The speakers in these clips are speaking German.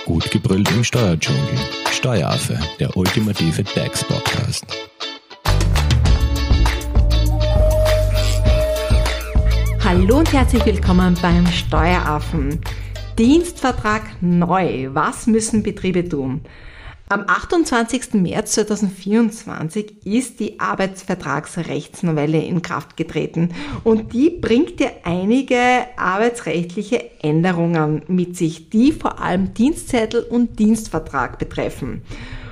Gut gebrüllt im Steuerdschungel. Steueraffe, der ultimative DAX-Podcast. Hallo und herzlich willkommen beim Steueraffen. Dienstvertrag neu. Was müssen Betriebe tun? Am 28. März 2024 ist die Arbeitsvertragsrechtsnovelle in Kraft getreten und die bringt ja einige arbeitsrechtliche Änderungen mit sich, die vor allem Dienstzettel und Dienstvertrag betreffen.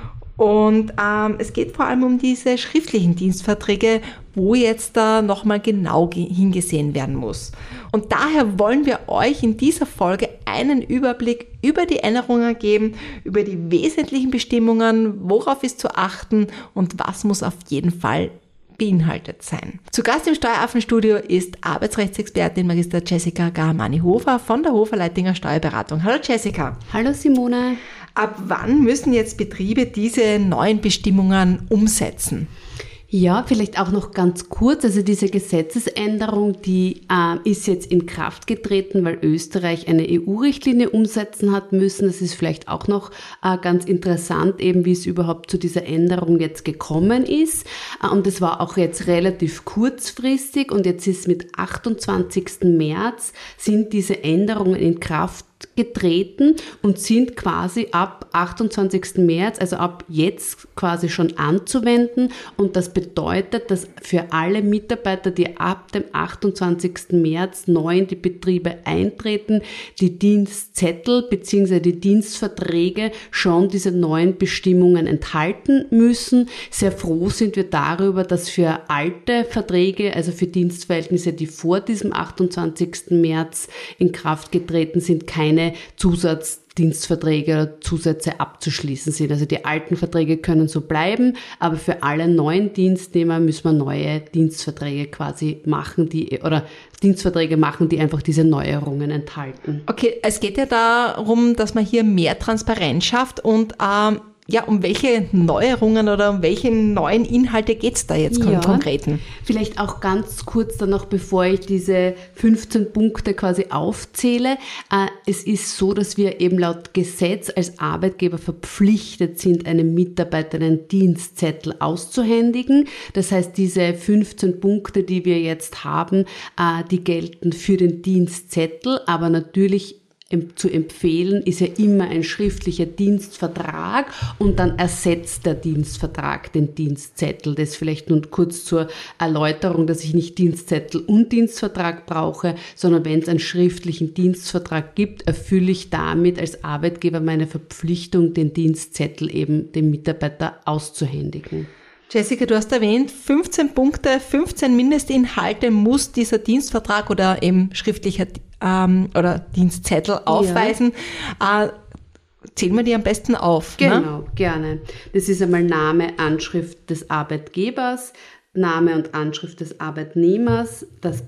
Und es geht vor allem um diese schriftlichen Dienstverträge, wo jetzt da nochmal genau hingesehen werden muss. Und daher wollen wir euch in dieser Folge einen Überblick über die Änderungen geben, über die wesentlichen Bestimmungen, worauf ist zu achten und was muss auf jeden Fall beinhaltet sein. Zu Gast im Steueraffenstudio ist Arbeitsrechtsexpertin Magister Jessica Gahamani-Hofer von der Hofer Leitinger Steuerberatung. Hallo Jessica. Hallo Simone. Ab wann müssen jetzt Betriebe diese neuen Bestimmungen umsetzen? Ja, vielleicht auch noch ganz kurz, also diese Gesetzesänderung, die ist jetzt in Kraft getreten, weil Österreich eine EU-Richtlinie umsetzen hat müssen. Das ist vielleicht auch noch ganz interessant, eben wie es überhaupt zu dieser Änderung jetzt gekommen ist. Und das war auch jetzt relativ kurzfristig und jetzt ist mit 28. März sind diese Änderungen in Kraft getreten und sind quasi ab 28. März, also ab jetzt quasi schon anzuwenden. Und das bedeutet, dass für alle Mitarbeiter, die ab dem 28. März neu in die Betriebe eintreten, die Dienstzettel bzw. die Dienstverträge schon diese neuen Bestimmungen enthalten müssen. Sehr froh sind wir darüber, dass für alte Verträge, also für Dienstverhältnisse, die vor diesem 28. März in Kraft getreten sind, keine Zusatzdienstverträge oder Zusätze abzuschließen sind. Also die alten Verträge können so bleiben, aber für alle neuen Dienstnehmer müssen wir neue Dienstverträge quasi machen, die einfach diese Neuerungen enthalten. Okay, es geht ja darum, dass man hier mehr Transparenz schafft und um welche Neuerungen oder um welche neuen Inhalte geht es da jetzt konkreten? Vielleicht auch ganz kurz dann noch, bevor ich diese 15 Punkte quasi aufzähle. Es ist so, dass wir eben laut Gesetz als Arbeitgeber verpflichtet sind, einem Mitarbeiter einen Dienstzettel auszuhändigen. Das heißt, diese 15 Punkte, die wir jetzt haben, die gelten für den Dienstzettel, aber natürlich zu empfehlen ist ja immer ein schriftlicher Dienstvertrag und dann ersetzt der Dienstvertrag den Dienstzettel. Das vielleicht nun kurz zur Erläuterung, dass ich nicht Dienstzettel und Dienstvertrag brauche, sondern wenn es einen schriftlichen Dienstvertrag gibt, erfülle ich damit als Arbeitgeber meine Verpflichtung, den Dienstzettel eben dem Mitarbeiter auszuhändigen. Jessica, du hast erwähnt, 15 Punkte, 15 Mindestinhalte muss dieser Dienstvertrag oder eben schriftlicher oder Dienstzettel aufweisen. Ja. Zählen wir die am besten auf. Genau, gerne. Das ist einmal Name, Anschrift des Arbeitgebers, Name und Anschrift des Arbeitnehmers,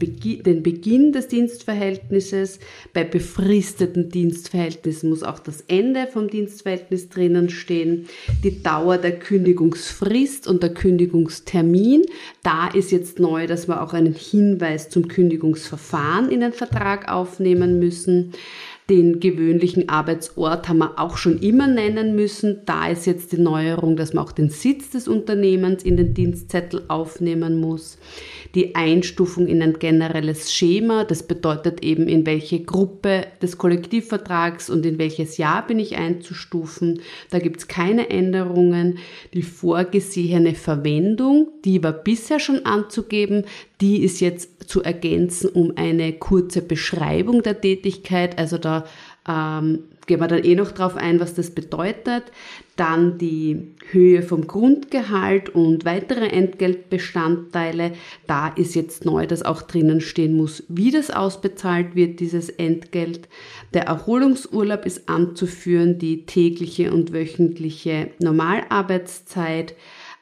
den Beginn des Dienstverhältnisses. Bei befristeten Dienstverhältnissen muss auch das Ende vom Dienstverhältnis drinnen stehen. Die Dauer der Kündigungsfrist und der Kündigungstermin. Da ist jetzt neu, dass wir auch einen Hinweis zum Kündigungsverfahren in den Vertrag aufnehmen müssen. Den gewöhnlichen Arbeitsort haben wir auch schon immer nennen müssen. Da ist jetzt die Neuerung, dass man auch den Sitz des Unternehmens in den Dienstzettel aufnehmen muss. Die Einstufung in ein generelles Schema, das bedeutet eben, in welche Gruppe des Kollektivvertrags und in welches Jahr bin ich einzustufen. Da gibt es keine Änderungen. Die vorgesehene Verwendung, die war bisher schon anzugeben, die ist jetzt zu ergänzen um eine kurze Beschreibung der Tätigkeit. Also da gehen wir dann noch drauf ein, was das bedeutet. Dann die Höhe vom Grundgehalt und weitere Entgeltbestandteile. Da ist jetzt neu, dass auch drinnen stehen muss, wie das ausbezahlt wird, dieses Entgelt. Der Erholungsurlaub ist anzuführen, die tägliche und wöchentliche Normalarbeitszeit.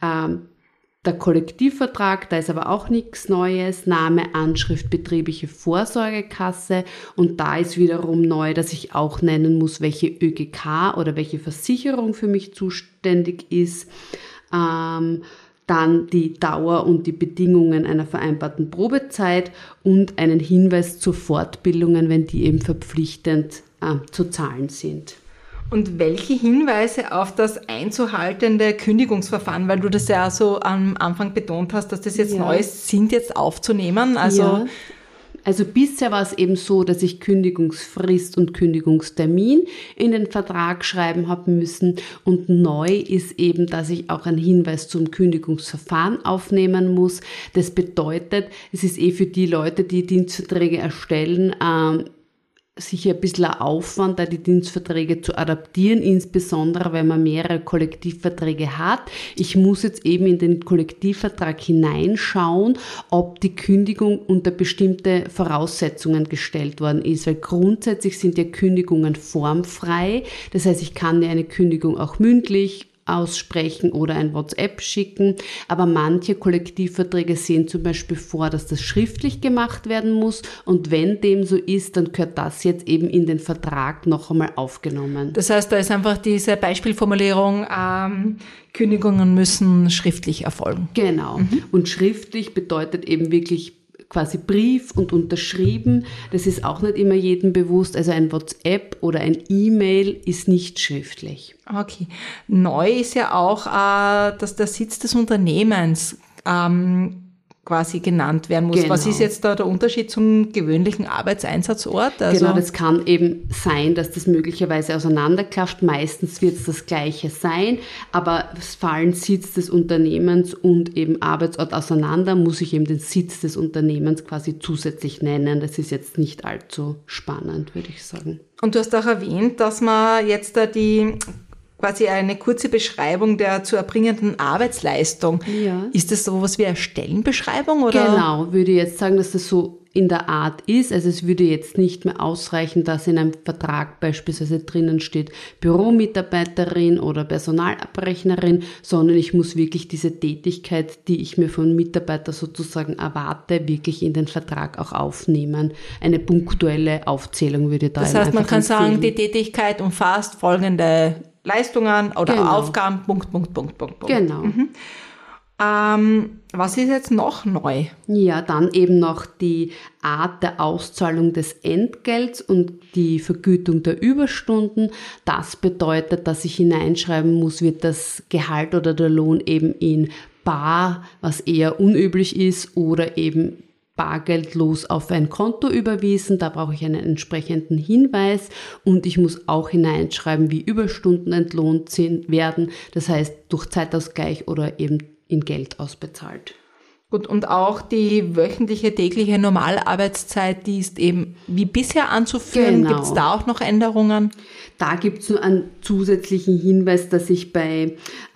Der Kollektivvertrag, da ist aber auch nichts Neues. Name, Anschrift, betriebliche Vorsorgekasse. Und da ist wiederum neu, dass ich auch nennen muss, welche ÖGK oder welche Versicherung für mich zuständig ist. Dann die Dauer und die Bedingungen einer vereinbarten Probezeit und einen Hinweis zu Fortbildungen, wenn die eben verpflichtend zu zahlen sind. Und welche Hinweise auf das einzuhaltende Kündigungsverfahren, weil du das ja so am Anfang betont hast, dass das jetzt neu ist, sind jetzt aufzunehmen? Also bisher war es eben so, dass ich Kündigungsfrist und Kündigungstermin in den Vertrag schreiben habe müssen. Und neu ist eben, dass ich auch einen Hinweis zum Kündigungsverfahren aufnehmen muss. Das bedeutet, es ist für die Leute, die Dienstverträge erstellen, sicher ein bisschen ein Aufwand, da die Dienstverträge zu adaptieren, insbesondere wenn man mehrere Kollektivverträge hat. Ich muss jetzt eben in den Kollektivvertrag hineinschauen, ob die Kündigung unter bestimmte Voraussetzungen gestellt worden ist, weil grundsätzlich sind ja Kündigungen formfrei. Das heißt, ich kann ja eine Kündigung auch mündlich aussprechen oder ein WhatsApp schicken, aber manche Kollektivverträge sehen zum Beispiel vor, dass das schriftlich gemacht werden muss, und wenn dem so ist, dann gehört das jetzt eben in den Vertrag noch einmal aufgenommen. Das heißt, da ist einfach diese Beispielformulierung, Kündigungen müssen schriftlich erfolgen. Genau. Und schriftlich bedeutet eben wirklich quasi Brief und unterschrieben. Das ist auch nicht immer jedem bewusst. Also ein WhatsApp oder ein E-Mail ist nicht schriftlich. Okay. Neu ist ja auch, dass der Sitz des Unternehmens quasi genannt werden muss. Genau. Was ist jetzt da der Unterschied zum gewöhnlichen Arbeitseinsatzort? Genau, das kann eben sein, dass das möglicherweise auseinanderklafft. Meistens wird es das Gleiche sein, aber es fallen Sitz des Unternehmens und eben Arbeitsort auseinander, muss ich eben den Sitz des Unternehmens quasi zusätzlich nennen. Das ist jetzt nicht allzu spannend, würde ich sagen. Und du hast auch erwähnt, dass man jetzt da quasi eine kurze Beschreibung der zu erbringenden Arbeitsleistung. Ja. Ist das sowas wie eine Stellenbeschreibung? Oder? Genau, würde ich jetzt sagen, dass das so in der Art ist. Also es würde jetzt nicht mehr ausreichen, dass in einem Vertrag beispielsweise drinnen steht Büromitarbeiterin oder Personalabrechnerin, sondern ich muss wirklich diese Tätigkeit, die ich mir von Mitarbeiter sozusagen erwarte, wirklich in den Vertrag auch aufnehmen. Eine punktuelle Aufzählung würde da. Das heißt, man kann sagen, die Tätigkeit umfasst folgende Leistungen oder Aufgaben, Punkt. Genau. Was ist jetzt noch neu? Ja, dann eben noch die Art der Auszahlung des Entgelts und die Vergütung der Überstunden. Das bedeutet, dass ich hineinschreiben muss, wird das Gehalt oder der Lohn eben in bar, was eher unüblich ist, oder eben bargeldlos auf ein Konto überwiesen. Da brauche ich einen entsprechenden Hinweis, und ich muss auch hineinschreiben, wie Überstunden entlohnt werden. Das heißt, durch Zeitausgleich oder eben in Geld ausbezahlt. Gut, und auch die wöchentliche, tägliche Normalarbeitszeit, die ist eben wie bisher anzuführen. Genau. Gibt es da auch noch Änderungen? Da gibt es nur einen zusätzlichen Hinweis, dass ich bei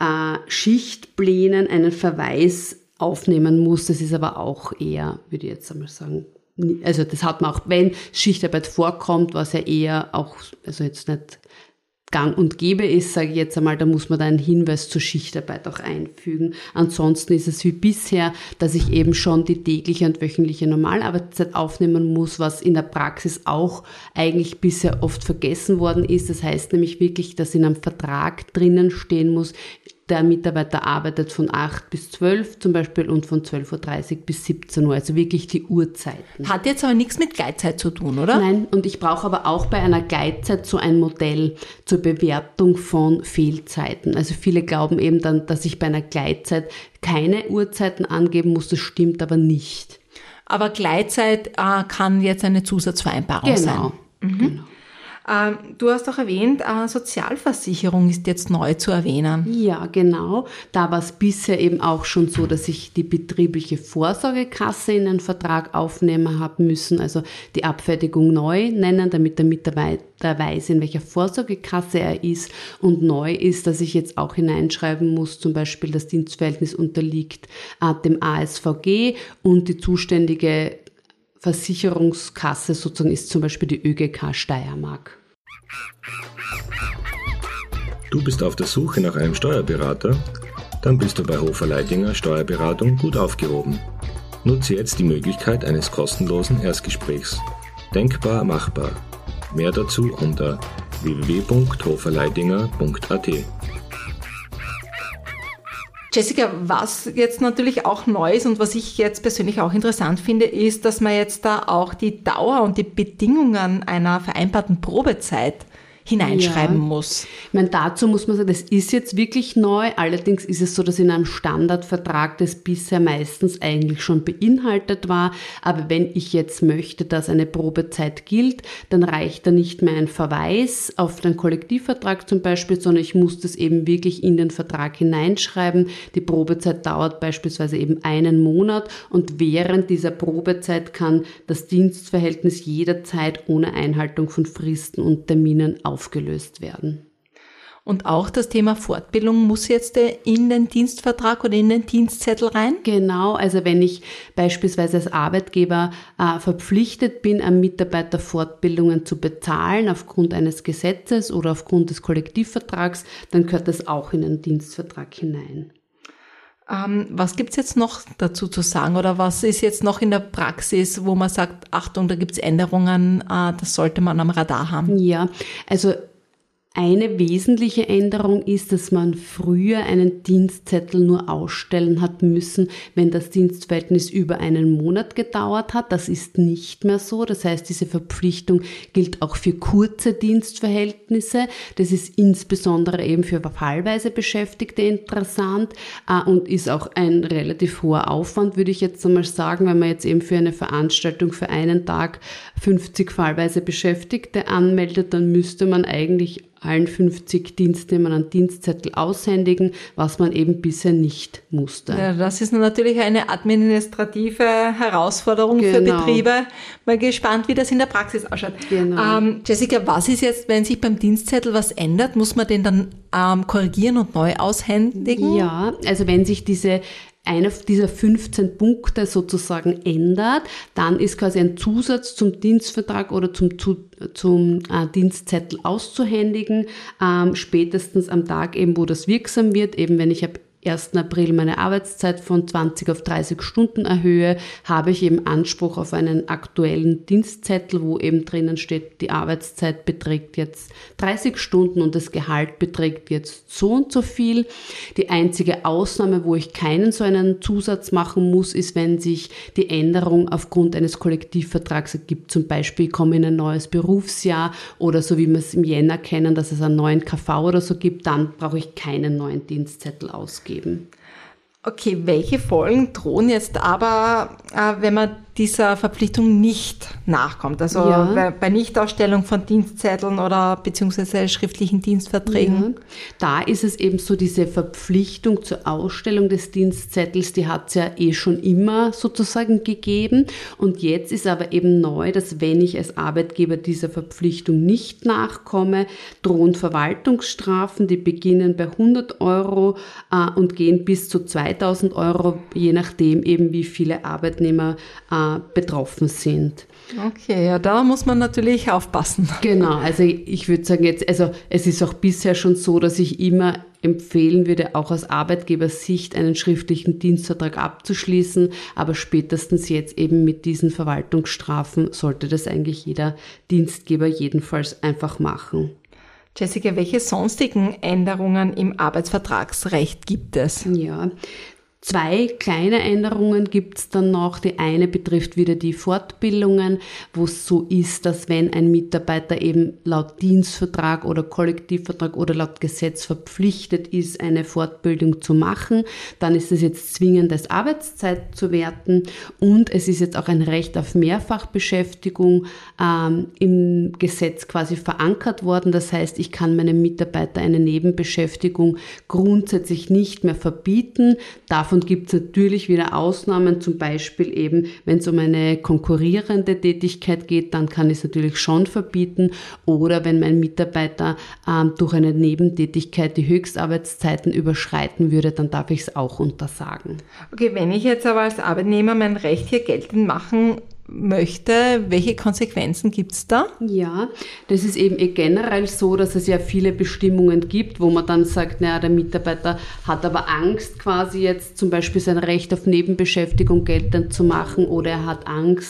Schichtplänen einen Verweis aufnehmen muss. Das ist aber auch eher, würde ich jetzt einmal sagen, also das hat man auch, wenn Schichtarbeit vorkommt, was ja eher auch, also jetzt nicht gang und gäbe ist, sage ich jetzt einmal, da muss man da einen Hinweis zur Schichtarbeit auch einfügen. Ansonsten ist es wie bisher, dass ich eben schon die tägliche und wöchentliche Normalarbeitszeit aufnehmen muss, was in der Praxis auch eigentlich bisher oft vergessen worden ist. Das heißt nämlich wirklich, dass in einem Vertrag drinnen stehen muss, der Mitarbeiter arbeitet von 8 bis 12 zum Beispiel und von 12.30 Uhr bis 17 Uhr, also wirklich die Uhrzeiten. Hat jetzt aber nichts mit Gleitzeit zu tun, oder? Nein, und ich brauche aber auch bei einer Gleitzeit so ein Modell zur Bewertung von Fehlzeiten. Also viele glauben eben dann, dass ich bei einer Gleitzeit keine Uhrzeiten angeben muss, das stimmt aber nicht. Aber Gleitzeit kann jetzt eine Zusatzvereinbarung sein. Genau. Du hast auch erwähnt, Sozialversicherung ist jetzt neu zu erwähnen. Ja, genau. Da war es bisher eben auch schon so, dass ich die betriebliche Vorsorgekasse in einen Vertrag aufnehmen habe müssen, also die Abfertigung neu nennen, damit der Mitarbeiter weiß, in welcher Vorsorgekasse er ist. Und neu ist, dass ich jetzt auch hineinschreiben muss, zum Beispiel das Dienstverhältnis unterliegt dem ASVG und die zuständige Versicherungskasse sozusagen ist zum Beispiel die ÖGK Steiermark. Du bist auf der Suche nach einem Steuerberater? Dann bist du bei Hofer Leidinger Steuerberatung gut aufgehoben. Nutze jetzt die Möglichkeit eines kostenlosen Erstgesprächs. Denkbar machbar. Mehr dazu unter www.hoferleidinger.at. Jessica, was jetzt natürlich auch neu ist und was ich jetzt persönlich auch interessant finde, ist, dass man jetzt da auch die Dauer und die Bedingungen einer vereinbarten Probezeit hineinschreiben muss. Ich meine, dazu muss man sagen, das ist jetzt wirklich neu. Allerdings ist es so, dass in einem Standardvertrag das bisher meistens eigentlich schon beinhaltet war. Aber wenn ich jetzt möchte, dass eine Probezeit gilt, dann reicht da nicht mehr ein Verweis auf den Kollektivvertrag zum Beispiel, sondern ich muss das eben wirklich in den Vertrag hineinschreiben. Die Probezeit dauert beispielsweise eben 1 Monat und während dieser Probezeit kann das Dienstverhältnis jederzeit ohne Einhaltung von Fristen und Terminen aufgelöst werden. Und auch das Thema Fortbildung muss jetzt in den Dienstvertrag oder in den Dienstzettel rein? Genau, also wenn ich beispielsweise als Arbeitgeber verpflichtet bin, einem Mitarbeiter Fortbildungen zu bezahlen aufgrund eines Gesetzes oder aufgrund des Kollektivvertrags, dann gehört das auch in den Dienstvertrag hinein. Was gibt's jetzt noch dazu zu sagen oder was ist jetzt noch in der Praxis, wo man sagt, Achtung, da gibt's Änderungen, das sollte man am Radar haben? Ja, also eine wesentliche Änderung ist, dass man früher einen Dienstzettel nur ausstellen hat müssen, wenn das Dienstverhältnis über 1 Monat gedauert hat. Das ist nicht mehr so. Das heißt, diese Verpflichtung gilt auch für kurze Dienstverhältnisse. Das ist insbesondere eben für fallweise Beschäftigte interessant und ist auch ein relativ hoher Aufwand, würde ich jetzt einmal sagen, wenn man jetzt eben für eine Veranstaltung für einen Tag 50 fallweise Beschäftigte anmeldet, dann müsste man eigentlich allen 50 Dienstnehmern einen Dienstzettel aushändigen, was man eben bisher nicht musste. Ja, das ist natürlich eine administrative Herausforderung für Betriebe. Mal gespannt, wie das in der Praxis ausschaut. Genau. Jessica, was ist jetzt, wenn sich beim Dienstzettel was ändert? Muss man den dann korrigieren und neu aushändigen? Ja, also wenn sich einer dieser 15 Punkte sozusagen ändert, dann ist quasi ein Zusatz zum Dienstvertrag oder zum Dienstzettel auszuhändigen, spätestens am Tag eben, wo das wirksam wird, eben wenn ich ab 1. April meine Arbeitszeit von 20 auf 30 Stunden erhöhe, habe ich eben Anspruch auf einen aktuellen Dienstzettel, wo eben drinnen steht, die Arbeitszeit beträgt jetzt 30 Stunden und das Gehalt beträgt jetzt so und so viel. Die einzige Ausnahme, wo ich keinen so einen Zusatz machen muss, ist, wenn sich die Änderung aufgrund eines Kollektivvertrags ergibt. Zum Beispiel, ich komme in ein neues Berufsjahr oder so wie wir es im Jänner kennen, dass es einen neuen KV oder so gibt, dann brauche ich keinen neuen Dienstzettel ausgeben. Okay, welche Folgen drohen jetzt aber, wenn man dieser Verpflichtung nicht nachkommt? Also bei Nichtausstellung von Dienstzetteln oder beziehungsweise schriftlichen Dienstverträgen? Ja. Da ist es eben so, diese Verpflichtung zur Ausstellung des Dienstzettels, die hat es ja schon immer sozusagen gegeben. Und jetzt ist aber eben neu, dass wenn ich als Arbeitgeber dieser Verpflichtung nicht nachkomme, drohen Verwaltungsstrafen, die beginnen bei 100 € und gehen bis zu 2.000 €, je nachdem eben wie viele Arbeitnehmer betroffen sind. Okay, ja, da muss man natürlich aufpassen. Genau, also ich würde sagen jetzt, also es ist auch bisher schon so, dass ich immer empfehlen würde, auch aus Arbeitgebersicht einen schriftlichen Dienstvertrag abzuschließen, aber spätestens jetzt eben mit diesen Verwaltungsstrafen sollte das eigentlich jeder Dienstgeber jedenfalls einfach machen. Jessica, welche sonstigen Änderungen im Arbeitsvertragsrecht gibt es? Ja, 2 kleine Änderungen gibt es dann noch. Die eine betrifft wieder die Fortbildungen, wo es so ist, dass wenn ein Mitarbeiter eben laut Dienstvertrag oder Kollektivvertrag oder laut Gesetz verpflichtet ist, eine Fortbildung zu machen, dann ist es jetzt zwingend als Arbeitszeit zu werten und es ist jetzt auch ein Recht auf Mehrfachbeschäftigung im Gesetz quasi verankert worden. Das heißt, ich kann meinem Mitarbeiter eine Nebenbeschäftigung grundsätzlich nicht mehr verbieten. Davon gibt es natürlich wieder Ausnahmen, zum Beispiel eben, wenn es um eine konkurrierende Tätigkeit geht, dann kann ich es natürlich schon verbieten. Oder wenn mein Mitarbeiter durch eine Nebentätigkeit die Höchstarbeitszeiten überschreiten würde, dann darf ich es auch untersagen. Okay, wenn ich jetzt aber als Arbeitnehmer mein Recht hier geltend machen möchte, welche Konsequenzen gibt es da? Ja, das ist eben generell so, dass es ja viele Bestimmungen gibt, wo man dann sagt, naja, der Mitarbeiter hat aber Angst, quasi jetzt zum Beispiel sein Recht auf Nebenbeschäftigung geltend zu machen oder er hat Angst,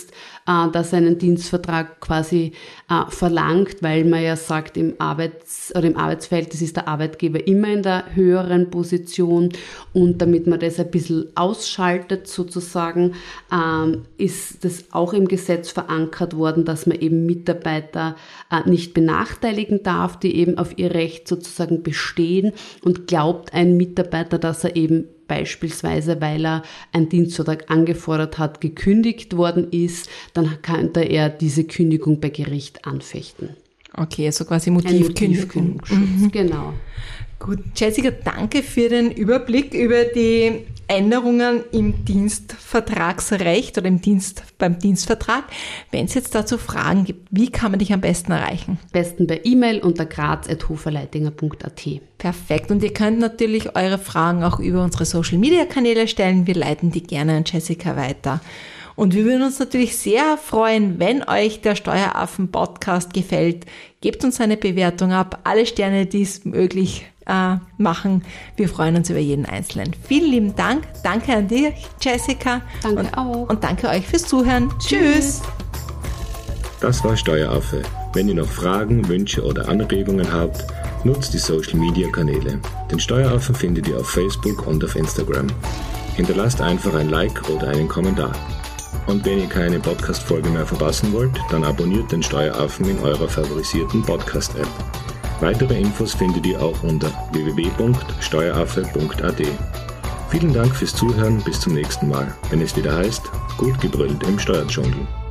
dass er einen Dienstvertrag quasi verlangt, weil man ja sagt, im Arbeitsverhältnis ist der Arbeitgeber immer in der höheren Position, und damit man das ein bisschen ausschaltet sozusagen, ist das auch im Gesetz verankert worden, dass man eben Mitarbeiter nicht benachteiligen darf, die eben auf ihr Recht sozusagen bestehen, und glaubt ein Mitarbeiter, dass er eben beispielsweise, weil er einen Dienstvertrag angefordert hat, gekündigt worden ist, dann könnte er diese Kündigung bei Gericht anfechten. Okay, also quasi Motivkündigung. Genau. Gut, Jessica, danke für den Überblick über die Änderungen im Dienstvertragsrecht oder beim Dienstvertrag. Wenn es jetzt dazu Fragen gibt, wie kann man dich am besten erreichen? Am besten per E-Mail unter graz@hoferleidinger.at. Perfekt. Und ihr könnt natürlich eure Fragen auch über unsere Social-Media-Kanäle stellen. Wir leiten die gerne an Jessica weiter. Und wir würden uns natürlich sehr freuen, wenn euch der Steueraffen-Podcast gefällt. Gebt uns eine Bewertung ab. Alle Sterne, die es möglich machen. Wir freuen uns über jeden Einzelnen. Vielen lieben Dank. Danke an dich, Jessica. Danke auch. Und danke euch fürs Zuhören. Tschüss. Das war Steueraffe. Wenn ihr noch Fragen, Wünsche oder Anregungen habt, nutzt die Social-Media-Kanäle. Den Steueraffen findet ihr auf Facebook und auf Instagram. Hinterlasst einfach ein Like oder einen Kommentar. Und wenn ihr keine Podcast-Folge mehr verpassen wollt, dann abonniert den Steueraffen in eurer favorisierten Podcast-App. Weitere Infos findet ihr auch unter www.steueraffe.at. Vielen Dank fürs Zuhören, bis zum nächsten Mal, wenn es wieder heißt, gut gebrüllt im Steuerdschungel.